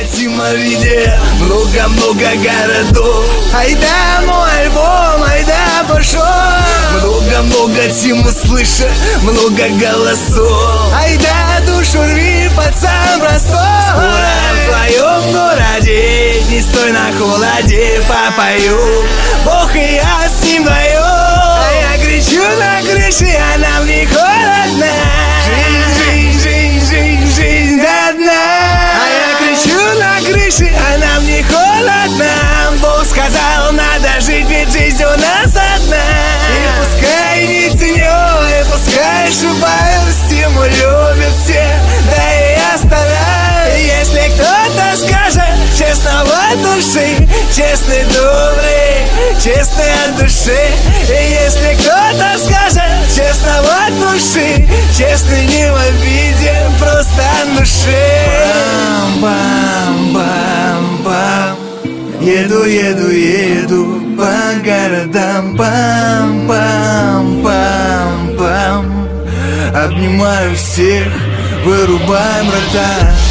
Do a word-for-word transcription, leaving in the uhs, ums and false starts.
Зимовиде много-много городов. Айда мой альбом, айда пошел. Много-много тем слыша, много голосов. Айда душу рви, пацан, Ростов. Скоро в твоем городе, не стой на холоде, попою. Бог и я с ним вдвоем. А я кричу на крыше, а нам не холодно. Жизнь, жизнь, жизнь, жизнь до дна. А я кричу на крыше, а нам не холодно. Бог сказал, надо жить, ведь жизнь у нас одна. И пускай не ценю, и пускай шибаю, стиму любят все, да и я стараюсь. Если кто-то скажет, честно от души, честный, добрый, честный от души. И если кто-то скажет, честно от души, честный, не в обиде, просто от души. Бам-бам-бам-бам. Еду, еду, еду по городам. Пам-пам-пам-пам. Обнимаю всех, вырубаем рота.